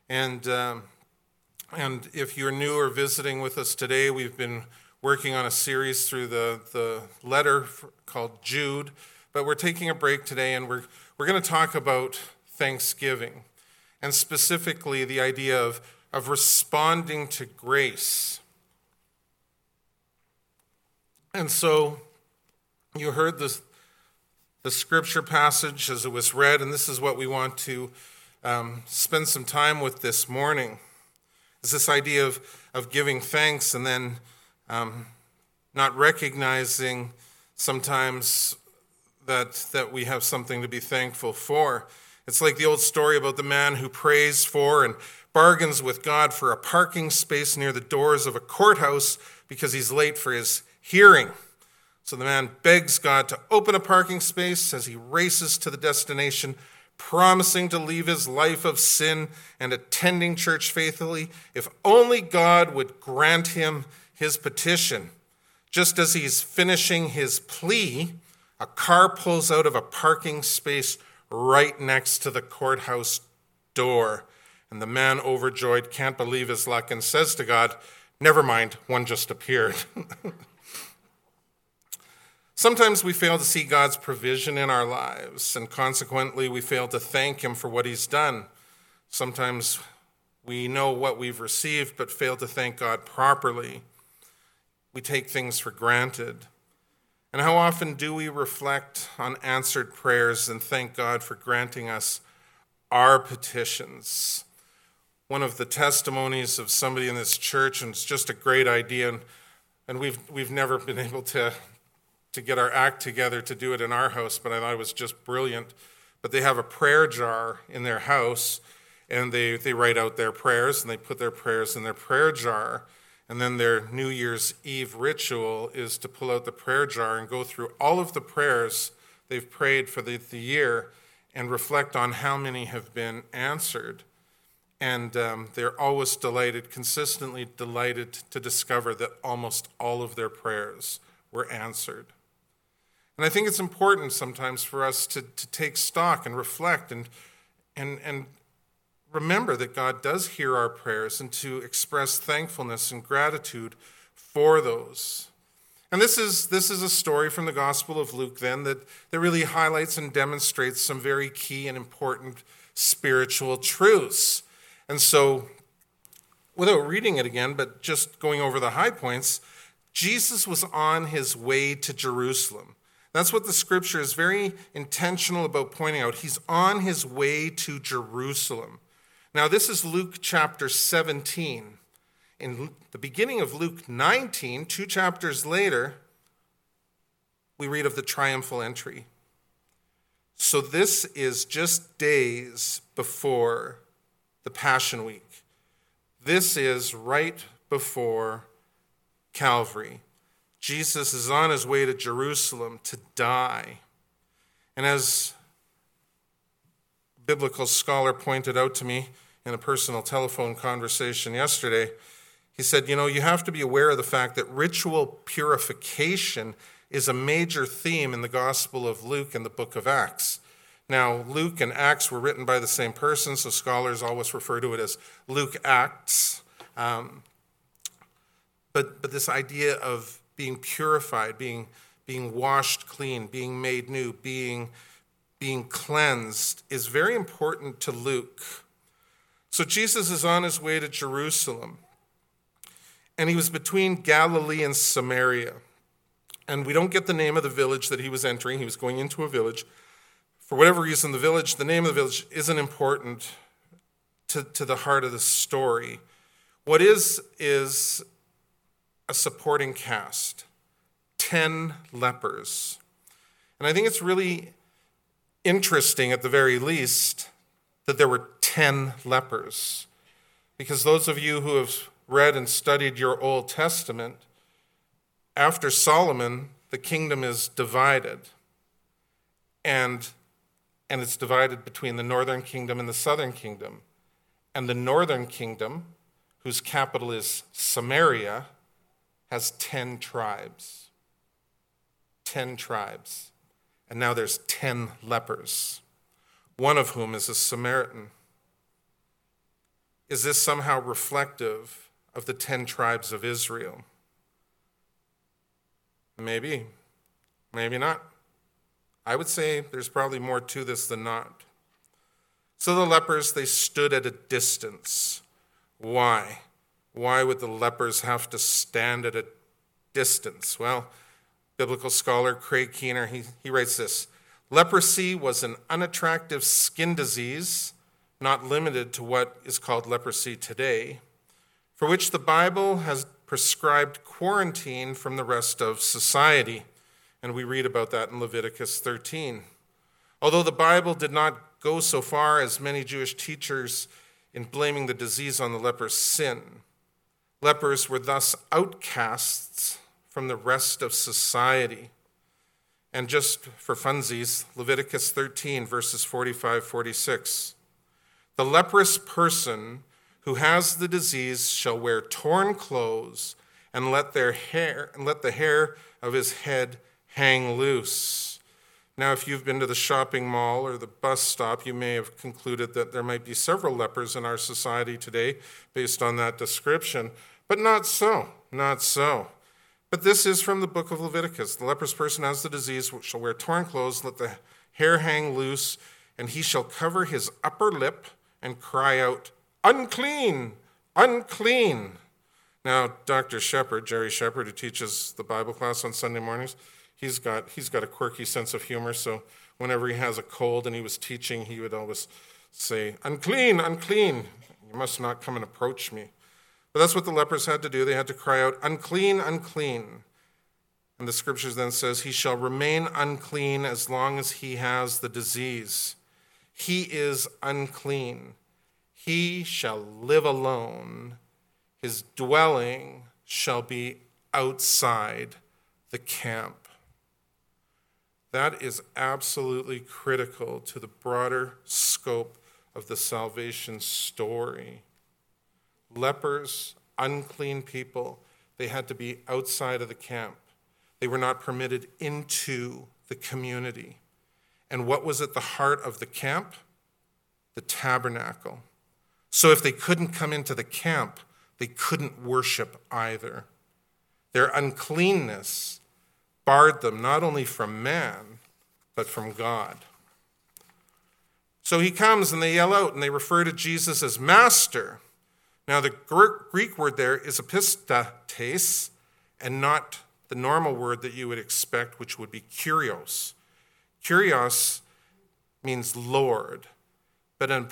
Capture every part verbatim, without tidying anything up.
And um, and if you're new or visiting with us today, we've been working on a series through the, the letter called Jude. But we're taking a break today, and we're we're going to talk about Thanksgiving, and specifically the idea of, of responding to grace. And so you heard this, the scripture passage as it was read, and this is what we want to um, spend some time with this morning. Is this idea of, of giving thanks and then um, not recognizing sometimes that that we have something to be thankful for. It's like the old story about the man who prays for and bargains with God for a parking space near the doors of a courthouse because he's late for his hearing. So the man begs God to open a parking space as he races to the destination, promising to leave his life of sin and attending church faithfully if only God would grant him his petition. Just as he's finishing his plea, a car pulls out of a parking space right next to the courthouse door, and the man, overjoyed, can't believe his luck and says to God, "Never mind, one just appeared." Sometimes we fail to see God's provision in our lives, and consequently we fail to thank him for what he's done. Sometimes we know what we've received but fail to thank God properly. We take things for granted. And how often do we reflect on answered prayers and thank God for granting us our petitions? One of the testimonies of somebody in this church, and it's just a great idea, and we've we've never been able to, to get our act together to do it in our house, but I thought it was just brilliant. But they have a prayer jar in their house, and they, they write out their prayers, and they put their prayers in their prayer jar. And then their New Year's Eve ritual is to pull out the prayer jar and go through all of the prayers they've prayed for the, the year and reflect on how many have been answered. And um, they're always delighted, consistently delighted to discover that almost all of their prayers were answered. And I think it's important sometimes for us to, to take stock and reflect and and and remember that God does hear our prayers and to express thankfulness and gratitude for those. And this is this is a story from the Gospel of Luke then that, that really highlights and demonstrates some very key and important spiritual truths. And so, without reading it again, but just going over the high points, Jesus was on his way to Jerusalem. That's what the scripture is very intentional about pointing out. He's on his way to Jerusalem. Now, this is Luke chapter seventeen. In the beginning of Luke nineteen, two chapters later, we read of the triumphal entry. So this is just days before the Passion Week. This is right before Calvary. Jesus is on his way to Jerusalem to die. And as biblical scholar pointed out to me in a personal telephone conversation yesterday, he said, you know, you have to be aware of the fact that ritual purification is a major theme in the Gospel of Luke and the book of Acts. Now, Luke and Acts were written by the same person, so scholars always refer to it as Luke Acts. Um, but but this idea of being purified, being being washed clean, being made new, being being cleansed is very important to Luke. So Jesus is on his way to Jerusalem, and he was between Galilee and Samaria. And we don't get the name of the village that he was entering. He was going into a village. For whatever reason, the village, the name of the village isn't important to, to the heart of the story. What is, is a supporting cast. Ten lepers. And I think it's really interesting, at the very least, that there were ten lepers. Because those of you who have read and studied your Old Testament, after Solomon, the kingdom is divided. And, and it's divided between the northern kingdom and the southern kingdom. And the northern kingdom, whose capital is Samaria, has ten tribes. Ten tribes. And now there's ten lepers, one of whom is a Samaritan. Is this somehow reflective of the ten tribes of Israel? Maybe. Maybe not. I would say there's probably more to this than not. So the lepers, they stood at a distance. Why? Why would the lepers have to stand at a distance? Well, biblical scholar Craig Keener, he, he writes this: leprosy was an unattractive skin disease, not limited to what is called leprosy today, for which the Bible has prescribed quarantine from the rest of society. And we read about that in Leviticus thirteen. Although the Bible did not go so far as many Jewish teachers in blaming the disease on the leper's sin, lepers were thus outcasts from the rest of society. And just for funsies, Leviticus thirteen, verses forty-five, forty-six. The leprous person who has the disease shall wear torn clothes and let their hair and let the hair of his head hang loose. Now, if you've been to the shopping mall or the bus stop, you may have concluded that there might be several lepers in our society today based on that description, but not so, not so. But this is from the book of Leviticus. The leprous person has the disease shall wear torn clothes, let the hair hang loose, and he shall cover his upper lip and cry out, unclean, unclean. Now, Doctor Shepherd, Jerry Shepherd, who teaches the Bible class on Sunday mornings, He's got he's got a quirky sense of humor, so whenever he has a cold and he was teaching, he would always say, unclean, unclean, you must not come and approach me. But that's what the lepers had to do. They had to cry out, unclean, unclean. And the scriptures then says, he shall remain unclean as long as he has the disease. He is unclean. He shall live alone. His dwelling shall be outside the camp. That is absolutely critical to the broader scope of the salvation story. Lepers, unclean people, they had to be outside of the camp. They were not permitted into the community. And what was at the heart of the camp? The tabernacle. So if they couldn't come into the camp, they couldn't worship either. Their uncleanness barred them not only from man, but from God. So he comes and they yell out and they refer to Jesus as Master. Now the Greek word there is epistates and not the normal word that you would expect, which would be kurios. Kurios means Lord, but an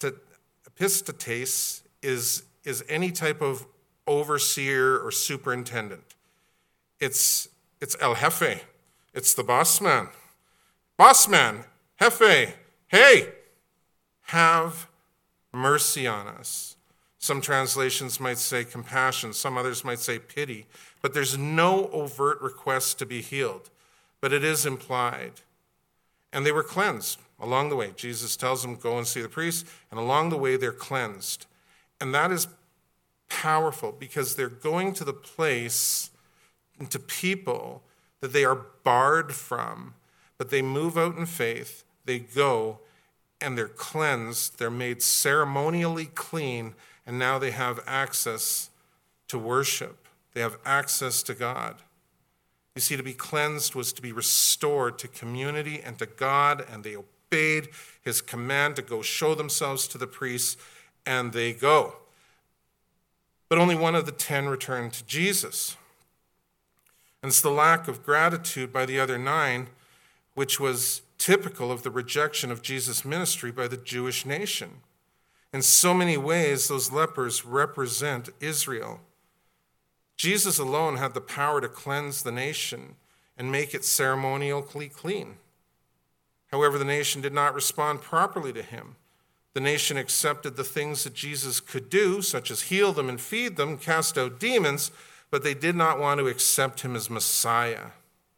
epistates is, is any type of overseer or superintendent. It's It's El Jefe. It's the boss man. Boss man, Jefe, hey, have mercy on us. Some translations might say compassion. Some others might say pity. But there's no overt request to be healed. But it is implied. And they were cleansed along the way. Jesus tells them, go and see the priest. And along the way, they're cleansed. And that is powerful because they're going to the place and to people that they are barred from, but they move out in faith, they go, and they're cleansed, they're made ceremonially clean, and now they have access to worship. They have access to God. You see, to be cleansed was to be restored to community and to God, and they obeyed his command to go show themselves to the priests, and they go. But only one of the ten returned to Jesus. And it's the lack of gratitude by the other nine, which was typical of the rejection of Jesus' ministry by the Jewish nation. In so many ways, those lepers represent Israel. Jesus alone had the power to cleanse the nation and make it ceremonially clean. However, the nation did not respond properly to him. The nation accepted the things that Jesus could do, such as heal them and feed them, cast out demons, but they did not want to accept him as Messiah.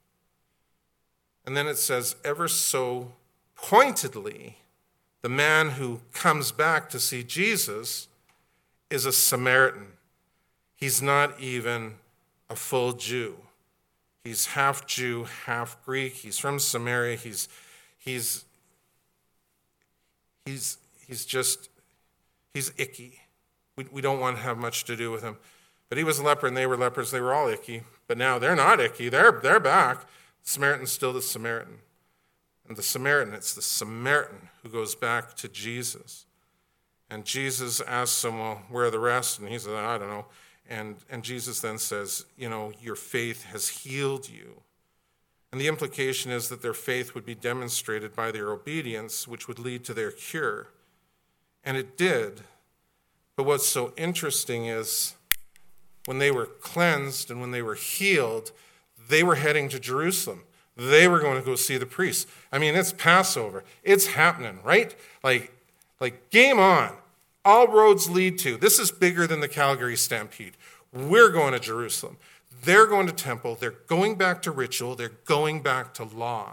And then it says, ever so pointedly, the man who comes back to see Jesus is a Samaritan. He's not even a full Jew. He's half Jew, half Greek. He's from Samaria. He's he's he's he's just he's icky. We, we don't want to have much to do with him. But he was a leper and they were lepers. They were all icky. But now they're not icky. They're, they're back. The Samaritan's still the Samaritan. And the Samaritan, it's the Samaritan who goes back to Jesus. And Jesus asks him, well, where are the rest? And he says, I don't know. And, and Jesus then says, you know, your faith has healed you. And the implication is that their faith would be demonstrated by their obedience, which would lead to their cure. And it did. But what's so interesting is when they were cleansed and when they were healed, they were heading to Jerusalem. They were going to go see the priest. I mean, it's Passover. It's happening, right? Like, like game on. All roads lead to. This is bigger than the Calgary Stampede. We're going to Jerusalem. They're going to temple. They're going back to ritual. They're going back to law.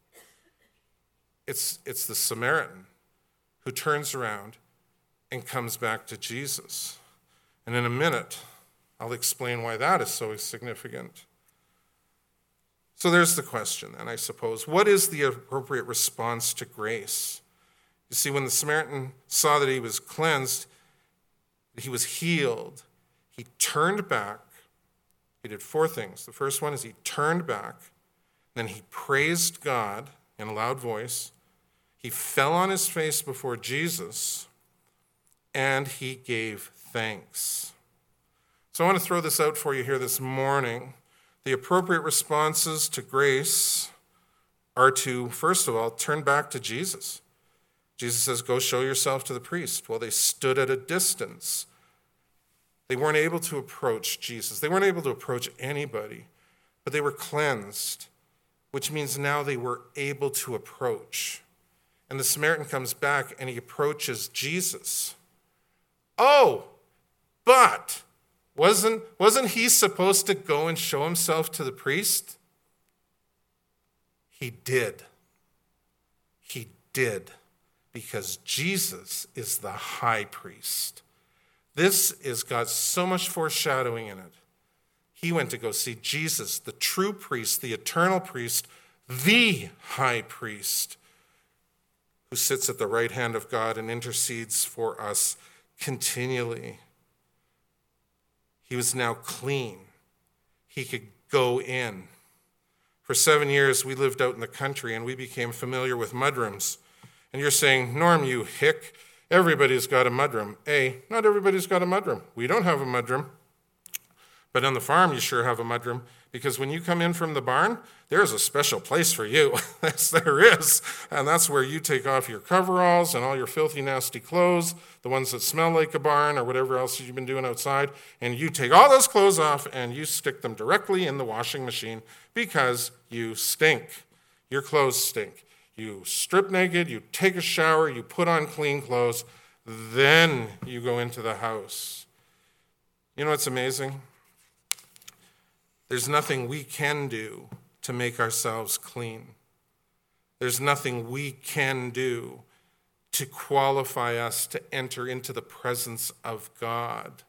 It's, it's the Samaritan who turns around and comes back to Jesus. And in a minute, I'll explain why that is so significant. So there's the question then, I suppose. What is the appropriate response to grace? You see, when the Samaritan saw that he was cleansed, that he was healed, he turned back. He did four things. The first one is he turned back. Then he praised God in a loud voice. He fell on his face before Jesus, and he gave thanks. So I want to throw this out for you here this morning. The appropriate responses to grace are to, first of all, turn back to Jesus. Jesus says, go show yourself to the priest. Well, they stood at a distance. They weren't able to approach Jesus. They weren't able to approach anybody, but they were cleansed, which means now they were able to approach. And the Samaritan comes back and he approaches Jesus. Oh, but wasn't, wasn't he supposed to go and show himself to the priest? He did. He did, because Jesus is the high priest. This is got so much foreshadowing in it. He went to go see Jesus, the true priest, the eternal priest, the high priest, who sits at the right hand of God and intercedes for us continually. He was now clean. He could go in. For seven years, we lived out in the country and we became familiar with mudrooms. And you're saying, Norm, you hick, everybody's got a mudroom. A, not everybody's got a mudroom. We don't have a mudroom. But on the farm, you sure have a mudroom, because when you come in from the barn, there's a special place for you. Yes, there is. And that's where you take off your coveralls and all your filthy, nasty clothes, the ones that smell like a barn or whatever else you've been doing outside, and you take all those clothes off and you stick them directly in the washing machine because you stink. Your clothes stink. You strip naked, you take a shower, you put on clean clothes, then you go into the house. You know what's amazing? There's nothing we can do to make ourselves clean. There's nothing we can do to qualify us to enter into the presence of God.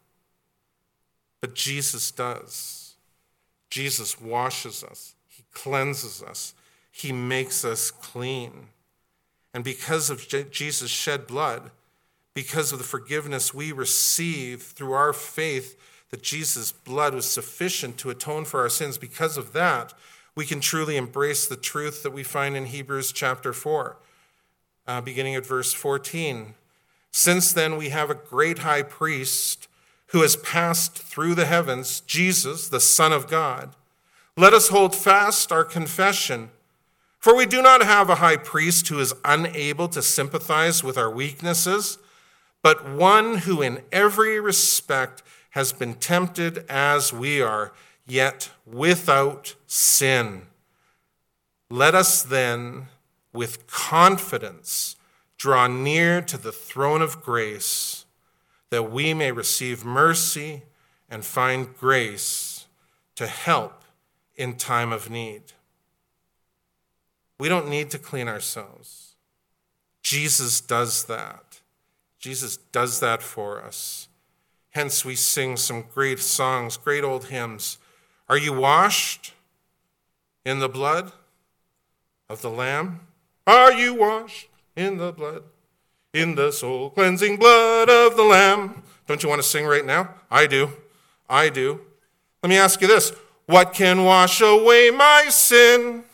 But Jesus does. Jesus washes us. He cleanses us. He makes us clean. And because of Je- Jesus' shed blood, because of the forgiveness we receive through our faith that Jesus' blood was sufficient to atone for our sins, because of that, we can truly embrace the truth that we find in Hebrews chapter four, uh, beginning at verse fourteen. Since then we have a great high priest who has passed through the heavens, Jesus, the Son of God. Let us hold fast our confession. For we do not have a high priest who is unable to sympathize with our weaknesses, but one who in every respect has been tempted as we are, yet without sin. Let us then, with confidence, draw near to the throne of grace, that we may receive mercy and find grace to help in time of need. We don't need to clean ourselves. Jesus does that. Jesus does that for us. Hence we sing some great songs, great old hymns. Are you washed in the blood of the Lamb? Are you washed in the blood, in the soul-cleansing blood of the Lamb? Don't you want to sing right now? I do. I do. Let me ask you this. What can wash away my sin?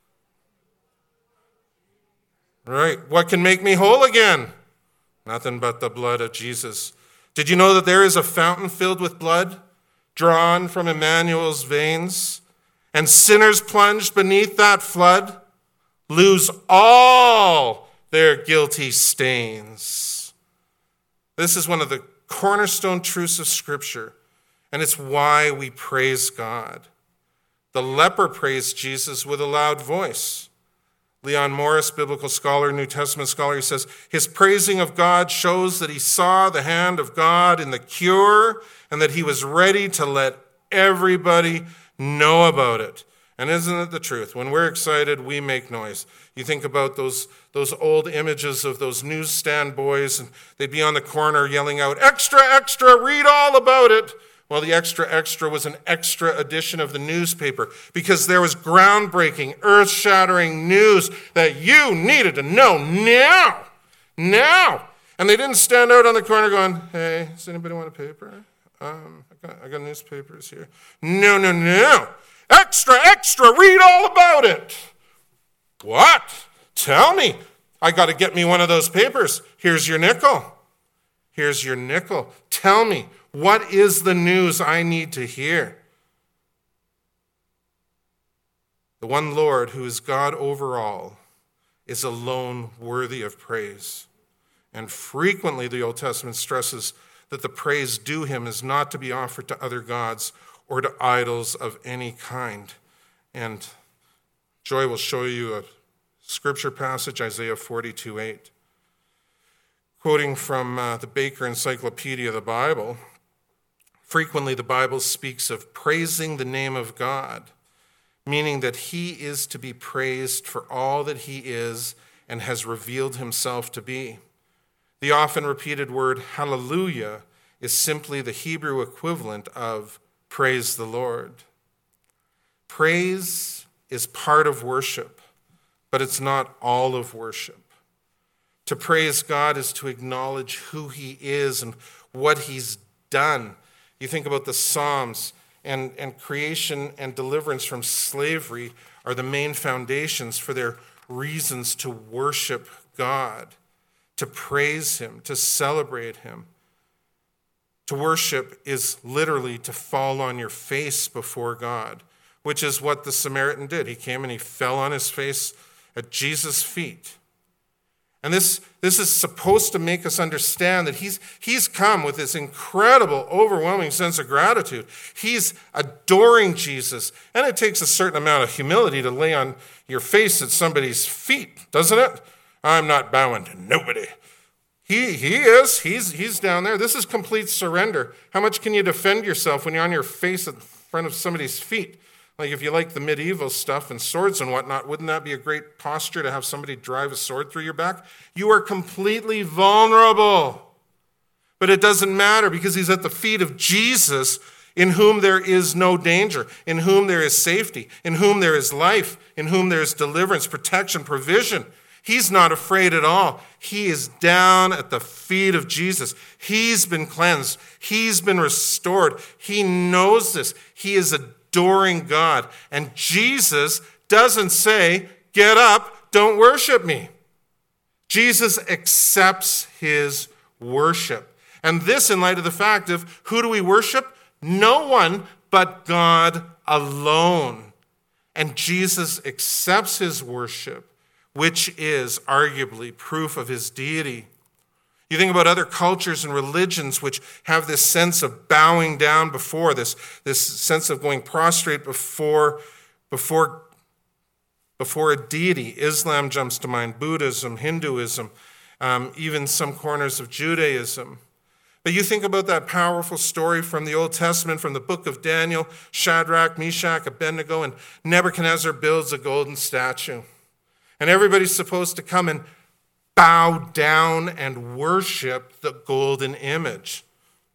Right. What can make me whole again? Nothing but the blood of Jesus. Did you know that there is a fountain filled with blood drawn from Emmanuel's veins? And sinners plunged beneath that flood lose all their guilty stains. This is one of the cornerstone truths of Scripture, and it's why we praise God. The leper praised Jesus with a loud voice. Leon Morris, biblical scholar, New Testament scholar, he says, his praising of God shows that he saw the hand of God in the cure and that he was ready to let everybody know about it. And isn't it the truth? When we're excited, we make noise. You think about those, those old images of those newsstand boys, and they'd be on the corner yelling out, extra, extra, read all about it. Well, the extra, extra was an extra edition of the newspaper because there was groundbreaking, earth-shattering news that you needed to know now. Now. And they didn't stand out on the corner going, hey, does anybody want a paper? Um, I got, I got newspapers here. No, no, no. Extra, extra, read all about it. What? Tell me. I got to get me one of those papers. Here's your nickel. Here's your nickel. Tell me, what is the news I need to hear? The one Lord who is God over all is alone worthy of praise. And frequently the Old Testament stresses that the praise due him is not to be offered to other gods or to idols of any kind. And Joy will show you a scripture passage, Isaiah forty-two eight. Quoting from uh, the Baker Encyclopedia of the Bible, frequently the Bible speaks of praising the name of God, meaning that he is to be praised for all that he is and has revealed himself to be. The often repeated word hallelujah is simply the Hebrew equivalent of praise the Lord. Praise is part of worship, but it's not all of worship. To praise God is to acknowledge who he is and what he's done. You think about the Psalms, and, and creation and deliverance from slavery are the main foundations for their reasons to worship God, to praise him, to celebrate him. To worship is literally to fall on your face before God, which is what the Samaritan did. He came and he fell on his face at Jesus' feet. And this, this is supposed to make us understand that he's, he's come with this incredible, overwhelming sense of gratitude. He's adoring Jesus. And it takes a certain amount of humility to lay on your face at somebody's feet, doesn't it? I'm not bowing to nobody. He, he is. He's, he's down there. This is complete surrender. How much can you defend yourself when you're on your face in front of somebody's feet? Like if you like the medieval stuff and swords and whatnot, wouldn't that be a great posture to have somebody drive a sword through your back? You are completely vulnerable. But it doesn't matter because he's at the feet of Jesus, in whom there is no danger, in whom there is safety, in whom there is life, in whom there is deliverance, protection, provision. He's not afraid at all. He is down at the feet of Jesus. He's been cleansed. He's been restored. He knows this. He is adoring God. And Jesus doesn't say, get up, don't worship me. Jesus accepts his worship. And this in light of the fact of who do we worship? No one but God alone. And Jesus accepts his worship, which is arguably proof of his deity. You think about other cultures and religions which have this sense of bowing down before, this, this sense of going prostrate before, before, before a deity. Islam jumps to mind, Buddhism, Hinduism, um, even some corners of Judaism. But you think about that powerful story from the Old Testament, from the book of Daniel, Shadrach, Meshach, Abednego, and Nebuchadnezzar builds a golden statue. And everybody's supposed to come and bow down and worship the golden image.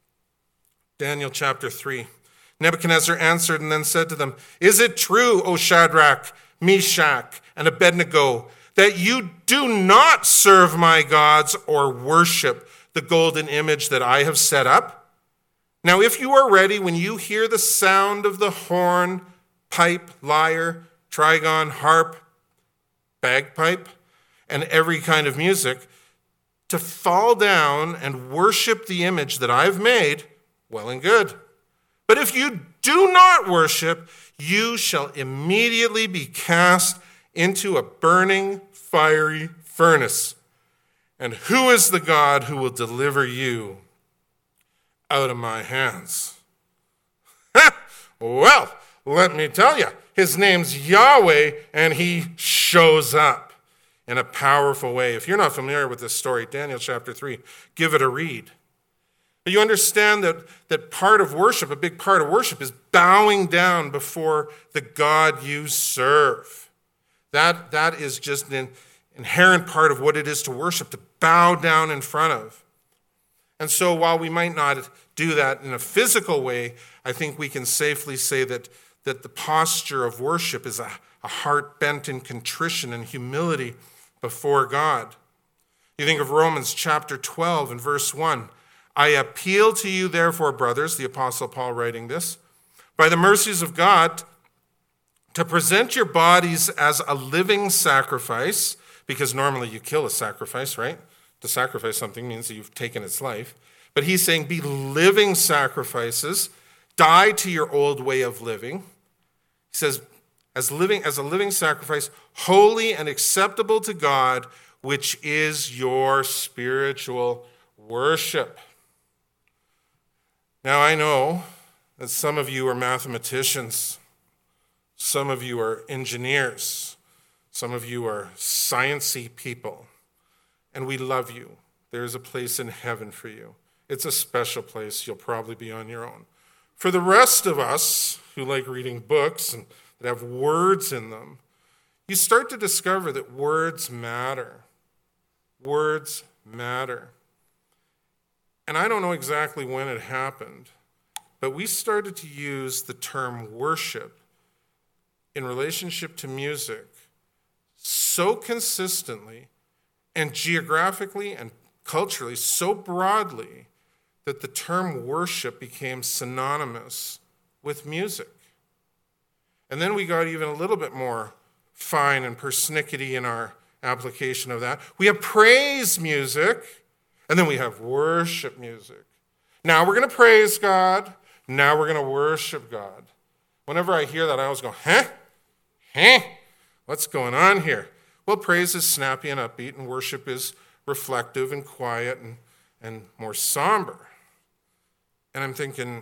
Daniel chapter three. Nebuchadnezzar answered and then said to them, is it true, O Shadrach, Meshach, and Abednego, that you do not serve my gods or worship the golden image that I have set up? Now, if you are ready, when you hear the sound of the horn, pipe, lyre, trigon, harp, bagpipe, and every kind of music, to fall down and worship the image that I've made, well and good. But if you do not worship, you shall immediately be cast into a burning, fiery furnace. And who is the God who will deliver you out of my hands? Well, let me tell you, his name's Yahweh, and he shows up in a powerful way. If you're not familiar with this story, Daniel chapter three, give it a read. But you understand that, that part of worship, a big part of worship, is bowing down before the God you serve. That, that is just an inherent part of what it is to worship, to bow down in front of. And so while we might not do that in a physical way, I think we can safely say that, that the posture of worship is a, a heart bent in contrition and humility before God. You think of Romans chapter twelve and verse one. I appeal to you, therefore, brothers, the Apostle Paul writing this, by the mercies of God, to present your bodies as a living sacrifice, because normally you kill a sacrifice, right? To sacrifice something means that you've taken its life. But he's saying be living sacrifices, die to your old way of living. He says, as living as a living sacrifice, holy and acceptable to God, which is your spiritual worship. Now I know that some of you are mathematicians, some of you are engineers, some of you are sciencey people, and we love you. There is a place in heaven for you. It's a special place. You'll probably be on your own. For the rest of us who like reading books and that have words in them, you start to discover that words matter. Words matter. And I don't know exactly when it happened, but we started to use the term worship in relationship to music so consistently and geographically and culturally so broadly that the term worship became synonymous with music. And then we got even a little bit more fine and persnickety in our application of that. We have praise music, and then we have worship music. Now we're going to praise God. Now we're going to worship God. Whenever I hear that, I always go, huh? Huh? What's going on here? Well, praise is snappy and upbeat, and worship is reflective and quiet and, and more somber. And I'm thinking,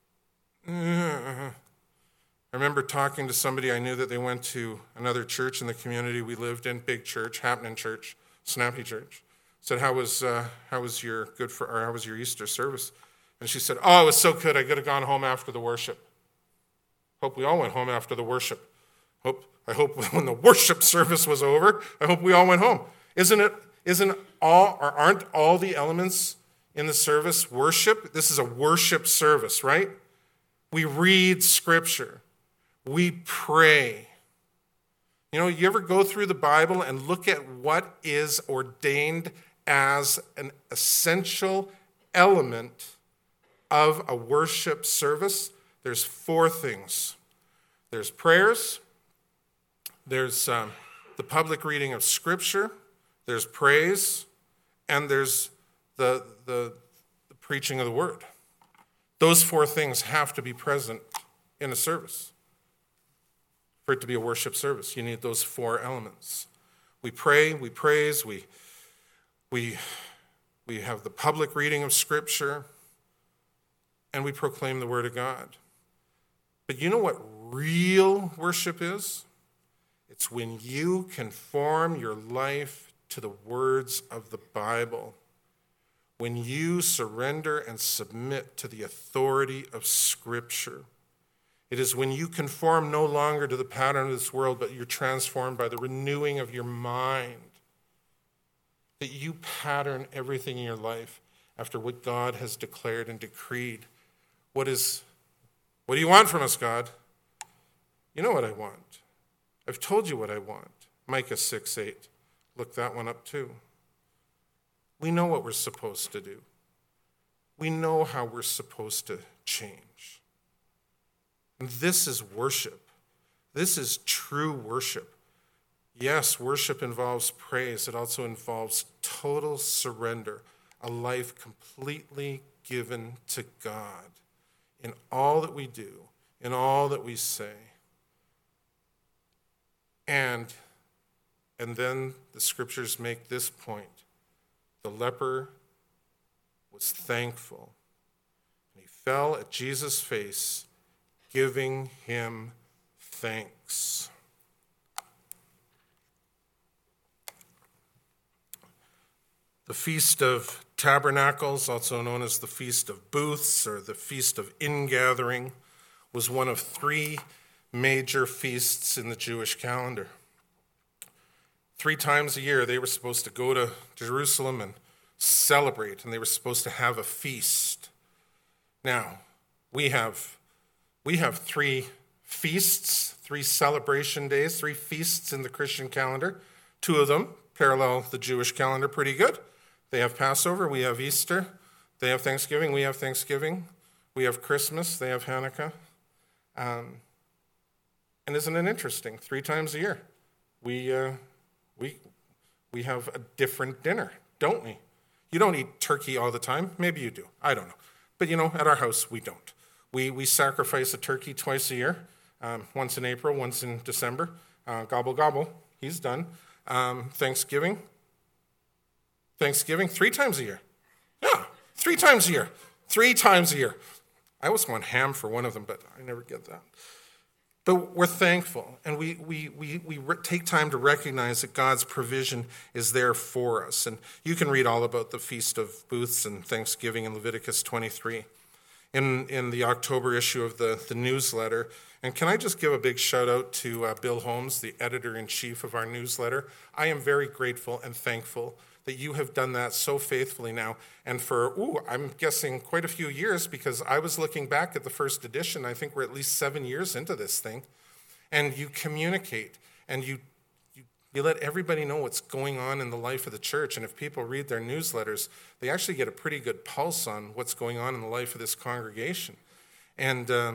uh, I remember talking to somebody I knew that they went to another church in the community we lived in, big church, happening church, snappy church. Said, how was uh, how was your good for or how was your Easter service? And she said, oh, it was so good. I could have gone home after the worship. Hope we all went home after the worship. Hope I hope when the worship service was over, I hope we all went home. Isn't it? Isn't all or aren't all the elements in the service worship? This is a worship service, right? We read scripture. We pray. You know, you ever go through the Bible and look at what is ordained as an essential element of a worship service? There's four things. There's prayers. There's um, the public reading of Scripture. There's praise. And there's the, the, the preaching of the Word. Those four things have to be present in a service. For it to be a worship service, you need those four elements. We pray, we praise, we, we, we have the public reading of Scripture, and we proclaim the Word of God. But you know what real worship is? It's when you conform your life to the words of the Bible. When you surrender and submit to the authority of Scripture. It is when you conform no longer to the pattern of this world, but you're transformed by the renewing of your mind, that you pattern everything in your life after what God has declared and decreed. What is, what do you want from us, God? You know what I want. I've told you what I want. Micah six eight. Look that one up too. We know what we're supposed to do. We know how we're supposed to change. And this is worship. This is true worship. Yes, worship involves praise. It also involves total surrender, a life completely given to God in all that we do, in all that we say. And, and then the scriptures make this point. The leper was thankful. And he fell at Jesus' face, giving him thanks. The Feast of Tabernacles, also known as the Feast of Booths or the Feast of Ingathering, was one of three major feasts in the Jewish calendar. Three times a year, they were supposed to go to Jerusalem and celebrate, and they were supposed to have a feast. Now, we have, we have three feasts, three celebration days, three feasts in the Christian calendar. Two of them parallel the Jewish calendar pretty good. They have Passover, we have Easter. They have Thanksgiving, we have Thanksgiving. We have Christmas, they have Hanukkah. Um, and isn't it interesting? Three times a year, we uh, we we have a different dinner, don't we? You don't eat turkey all the time. Maybe you do. I don't know. But, you know, at our house, we don't. We we sacrifice a turkey twice a year, um, once in April, once in December. Uh, gobble, gobble. He's done. Um, Thanksgiving. Thanksgiving, three times a year. Yeah, three times a year. Three times a year. I always want ham for one of them, but I never get that. But we're thankful, and we we we we re- take time to recognize that God's provision is there for us. And you can read all about the Feast of Booths and Thanksgiving in Leviticus twenty-three in, in the October issue of the, the newsletter. And can I just give a big shout out to uh, Bill Holmes, the editor-in-chief of our newsletter. I am very grateful and thankful that you have done that so faithfully now. And for, ooh, I'm guessing quite a few years, because I was looking back at the first edition. I think we're at least seven years into this thing. And you communicate, and you, you you let everybody know what's going on in the life of the church. And if people read their newsletters, they actually get a pretty good pulse on what's going on in the life of this congregation. And uh,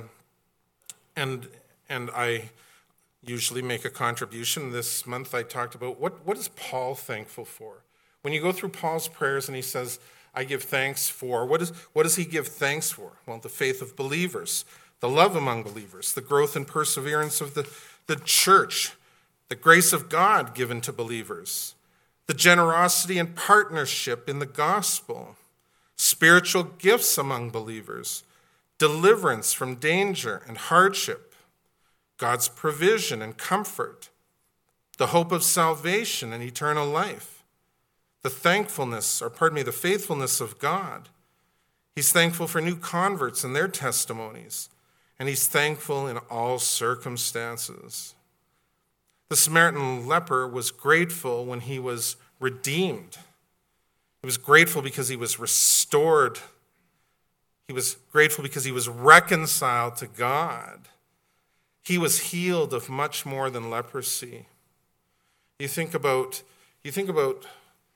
and and I usually make a contribution. This month I talked about what what is Paul thankful for? When you go through Paul's prayers and he says, I give thanks for, what, is, what does he give thanks for? Well, the faith of believers, the love among believers, the growth and perseverance of the, the church, the grace of God given to believers, the generosity and partnership in the gospel, spiritual gifts among believers, deliverance from danger and hardship, God's provision and comfort, the hope of salvation and eternal life, the thankfulness, or pardon me, the faithfulness of God. He's thankful for new converts and their testimonies, and he's thankful in all circumstances. The Samaritan leper was grateful when he was redeemed. He was grateful because he was restored. He was grateful because he was reconciled to God. He was healed of much more than leprosy. You think about, you think about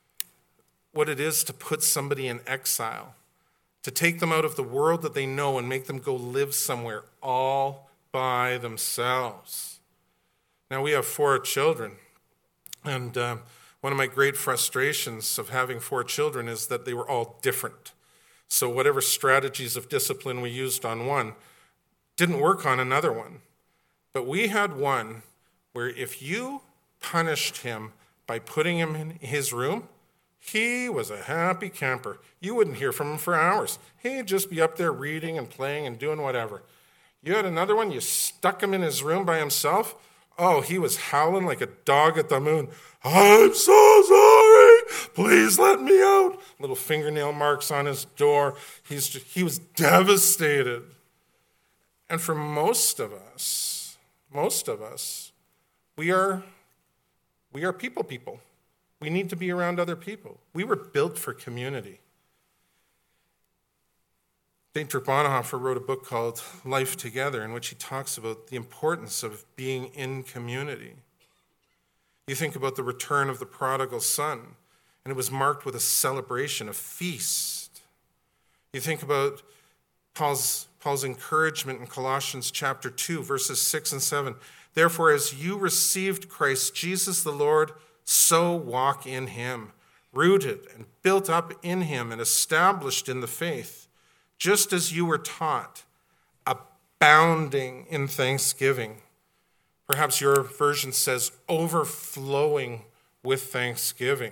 what it is to put somebody in exile, to take them out of the world that they know and make them go live somewhere all by themselves. Now, we have four children, and uh, one of my great frustrations of having four children is that they were all different. So whatever strategies of discipline we used on one didn't work on another one. But we had one where if you punished him by putting him in his room, he was a happy camper. You wouldn't hear from him for hours. He'd just be up there reading and playing and doing whatever. You had another one, you stuck him in his room by himself. Oh, he was howling like a dog at the moon. I'm so sorry. Please let me out. Little fingernail marks on his door. He's just, he was devastated. And for most of us, most of us, we are, we are people people. We need to be around other people. We were built for community. Dietrich Bonhoeffer wrote a book called Life Together, in which he talks about the importance of being in community. You think about the return of the prodigal son, And it was marked with a celebration, a feast. You think about Paul's, Paul's encouragement in Colossians chapter two, verses six and seven. Therefore, as you received Christ Jesus the Lord, so walk in him, rooted and built up in him and established in the faith, just as you were taught, abounding in thanksgiving. Perhaps your version says overflowing with thanksgiving.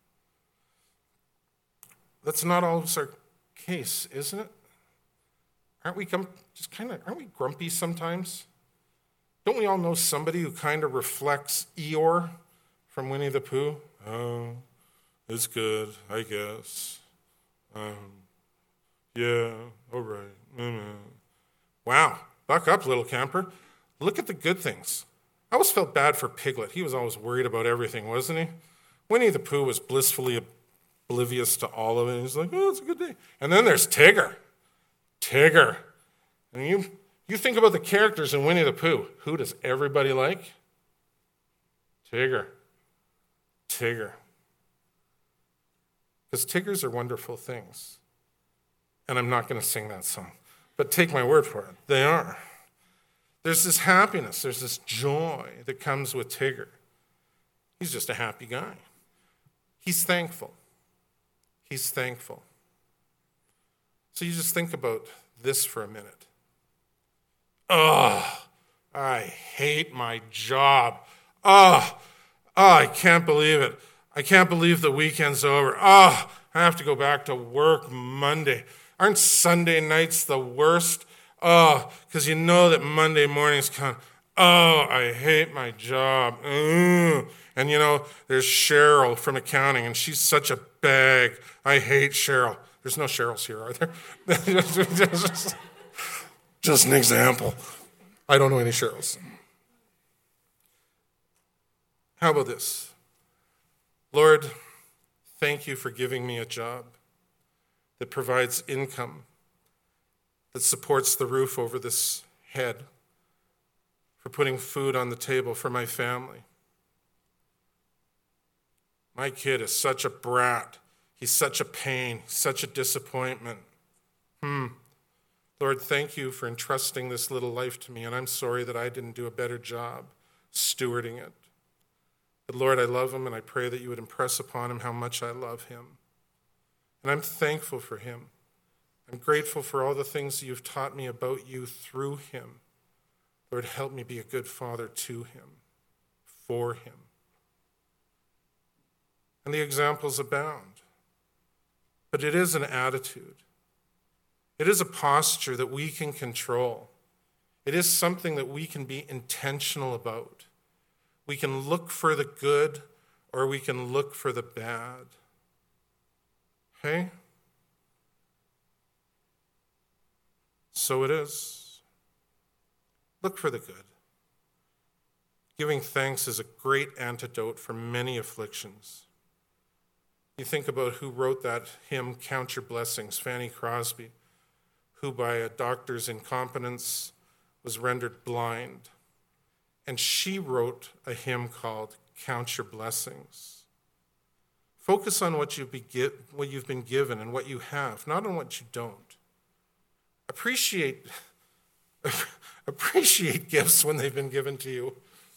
That's not always our case, isn't it? Aren't we just kind of aren't we grumpy sometimes? Don't we all know somebody who kind of reflects Eeyore from Winnie the Pooh? Oh, it's good, I guess. Um, yeah, all right. Mm-hmm. Wow, buck up, little camper. Look at the good things. I always felt bad for Piglet. He was always worried about everything, wasn't he? Winnie the Pooh was blissfully oblivious to all of it. He's like, oh, it's a good day. And then there's Tigger. Tigger. And you, you think about the characters in Winnie the Pooh. Who does everybody like? Tigger. Tigger. Because Tiggers are wonderful things. And I'm not going to sing that song. But take my word for it. They are. There's this happiness. There's this joy that comes with Tigger. He's just a happy guy. He's thankful. He's thankful. So you just think about this for a minute. Oh, I hate my job. Oh, oh, I can't believe it. I can't believe the weekend's over. Oh, I have to go back to work Monday. Aren't Sunday nights the worst? Oh, because you know that Monday morning's come. Oh, I hate my job. Mm. And you know, there's Cheryl from accounting, and she's such a bag. I hate Cheryl. There's no Cheryls here, are there? just, just an example. I don't know any Cheryls. How about this? Lord, thank you for giving me a job that provides income, that supports the roof over this head, for putting food on the table for my family. My kid is such a brat. He's such a pain, such a disappointment. Hmm. Lord, thank you for entrusting this little life to me, and I'm sorry that I didn't do a better job stewarding it. But Lord, I love him, and I pray that you would impress upon him how much I love him. And I'm thankful for him. I'm grateful for all the things that you've taught me about you through him. Lord, help me be a good father to him, for him. And the examples abound. But it is an attitude. It is a posture that we can control. It is something that we can be intentional about. We can look for the good or we can look for the bad. Okay? So it is. Look for the good. Giving thanks is a great antidote for many afflictions. You think about who wrote that hymn, Count Your Blessings, Fanny Crosby, who by a doctor's incompetence was rendered blind. And she wrote a hymn called Count Your Blessings. Focus on what you've, be, what you've been given and what you have, not on what you don't. Appreciate, appreciate gifts when they've been given to you.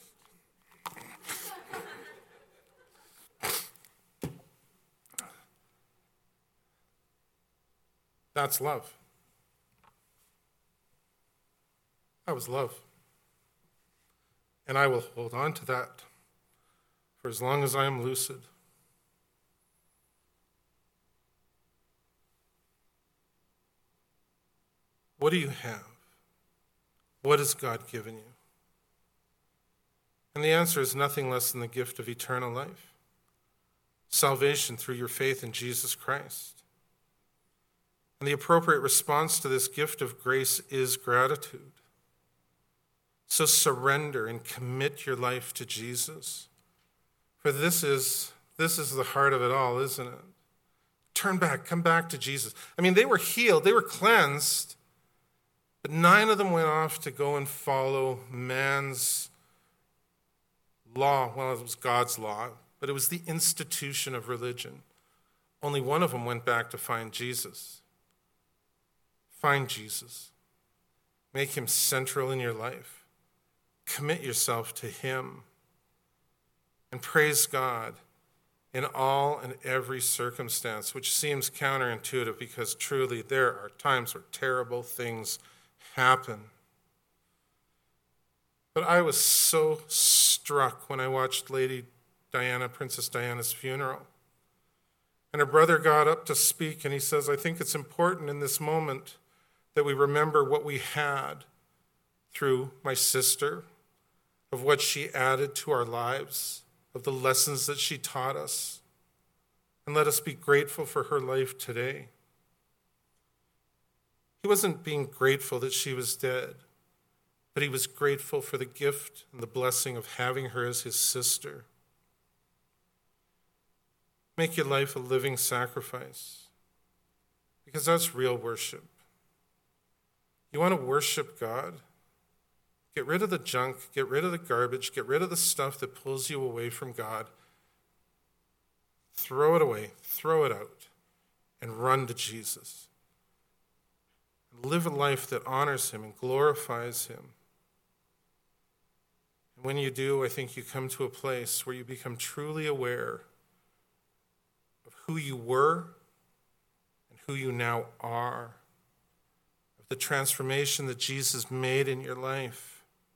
That's love. That was love. And I will hold on to that for as long as I am lucid. What do you have? What has God given you? And the answer is nothing less than the gift of eternal life. Salvation through your faith in Jesus Christ. And the appropriate response to this gift of grace is gratitude. So surrender and commit your life to Jesus. For this is, this is the heart of it all, isn't it? Turn back, come back to Jesus. I mean, they were healed, they were cleansed, but nine of them went off to go and follow man's law. Well, it was God's law. but it was the institution of religion. Only one of them went back to find Jesus. Find Jesus. Make him central in your life. Commit yourself to him. And praise God in all and every circumstance, which seems counterintuitive because truly there are times where terrible things happen. But I was so struck when I watched Lady Diana, Princess Diana's funeral. And her brother got up to speak, and he says, I think it's important in this moment that we remember what we had through my sister, of what she added to our lives, of the lessons that she taught us. And let us be grateful for her life today. He wasn't being grateful that she was dead, but he was grateful for the gift and the blessing of having her as his sister. Make your life a living sacrifice, because that's real worship. You want to worship God? Get rid of the junk, get rid of the garbage, get rid of the stuff that pulls you away from God. Throw it away, throw it out, and run to Jesus. And live a life that honors him and glorifies him. And when you do, I think you come to a place where you become truly aware of who you were and who you now are, of the transformation that Jesus made in your life.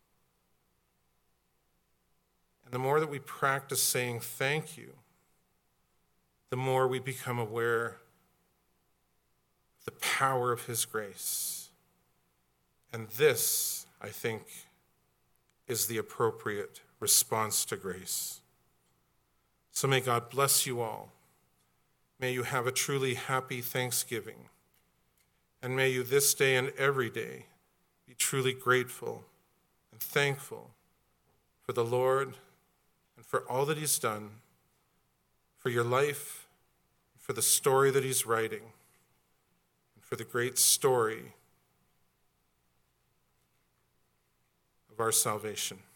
And the more that we practice saying thank you, the more we become aware of the power of his grace. And this, I think, is the appropriate response to grace. So may God bless you all. May you have a truly happy Thanksgiving. And may you this day and every day be truly grateful and thankful for the Lord and for all that he's done, for your life, for the story that he's writing, and for the great story of our salvation.